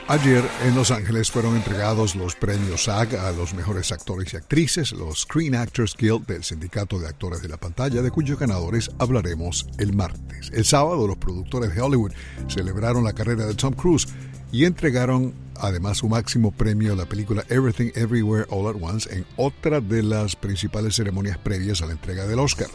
Ayer en Los Ángeles fueron entregados los premios SAG a los mejores actores y actrices, los Screen Actors Guild del Sindicato de Actores de la Pantalla, de cuyos ganadores hablaremos el martes. El sábado, los productores de Hollywood celebraron la carrera de Tom Cruise y entregaron además su máximo premio a la película Everything Everywhere All at Once en otra de las principales ceremonias previas a la entrega del Oscar.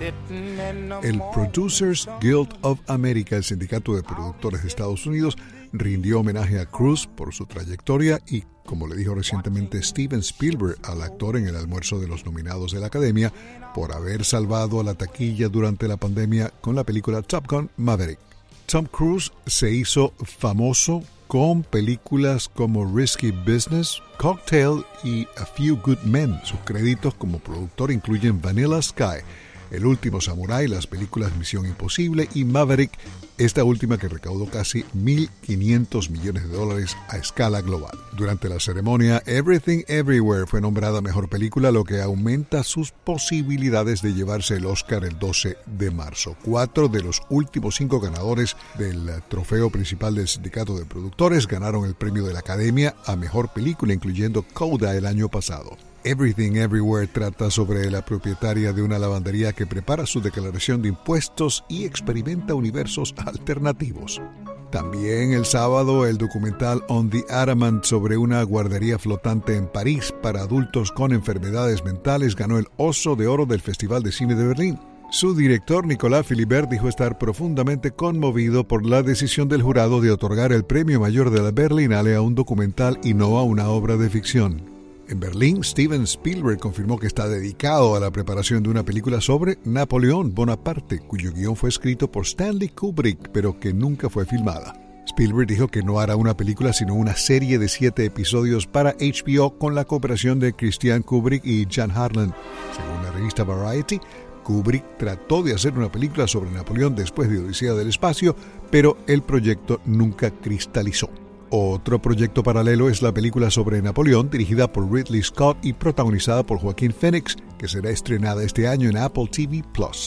El Producers Guild of America, el sindicato de productores de Estados Unidos, rindió homenaje a Cruise por su trayectoria y, como le dijo recientemente Steven Spielberg al actor en el almuerzo de los nominados de la Academia, por haber salvado a la taquilla durante la pandemia con la película Top Gun Maverick. Tom Cruise se hizo famoso con películas como Risky Business, Cocktail y A Few Good Men. Sus créditos como productor incluyen Vanilla Sky, El Último Samurái, las películas Misión Imposible y Maverick, esta última que recaudó casi $1.500 millones a escala global. Durante la ceremonia, Everything Everywhere fue nombrada mejor película, lo que aumenta sus posibilidades de llevarse el Oscar el 12 de marzo. 4 de los últimos 5 ganadores del trofeo principal del sindicato de productores ganaron el premio de la Academia a mejor película, incluyendo Coda el año pasado. Everything Everywhere trata sobre la propietaria de una lavandería que prepara su declaración de impuestos y experimenta universos alternativos. También el sábado, el documental On the Adamant sobre una guardería flotante en París para adultos con enfermedades mentales ganó el Oso de Oro del Festival de Cine de Berlín. Su director, Nicolas Philibert, dijo estar profundamente conmovido por la decisión del jurado de otorgar el premio mayor de la Berlinale a un documental y no a una obra de ficción. En Berlín, Steven Spielberg confirmó que está dedicado a la preparación de una película sobre Napoleón Bonaparte, cuyo guión fue escrito por Stanley Kubrick, pero que nunca fue filmada. Spielberg dijo que no hará una película, sino una serie de 7 episodios para HBO con la cooperación de Christian Kubrick y Jan Harlan. Según la revista Variety, Kubrick trató de hacer una película sobre Napoleón después de Odisea del Espacio, pero el proyecto nunca cristalizó. Otro proyecto paralelo es la película sobre Napoleón, dirigida por Ridley Scott y protagonizada por Joaquin Phoenix, que será estrenada este año en Apple TV+.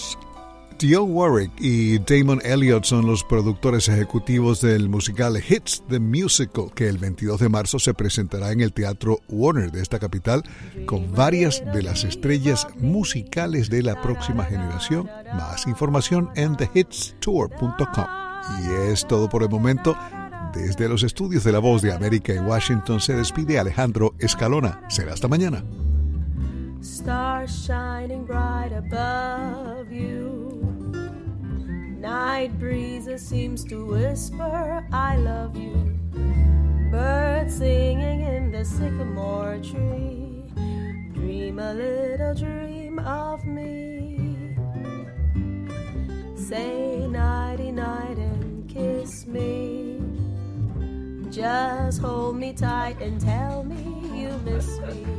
Dionne Warwick y Damon Elliott son los productores ejecutivos del musical Hits the Musical, que el 22 de marzo se presentará en el Teatro Warner de esta capital, con varias de las estrellas musicales de la próxima generación. Más información en thehitstour.com. Y es todo por el momento. Desde los estudios de La Voz de América en Washington se despide Alejandro Escalona. Será hasta mañana. Stars shining bright above you. Night breezes seems to whisper I love you. Birds singing in the sycamore tree. Dream a little dream of me. Say nighty night and kiss me. Just hold me tight and tell me you miss me.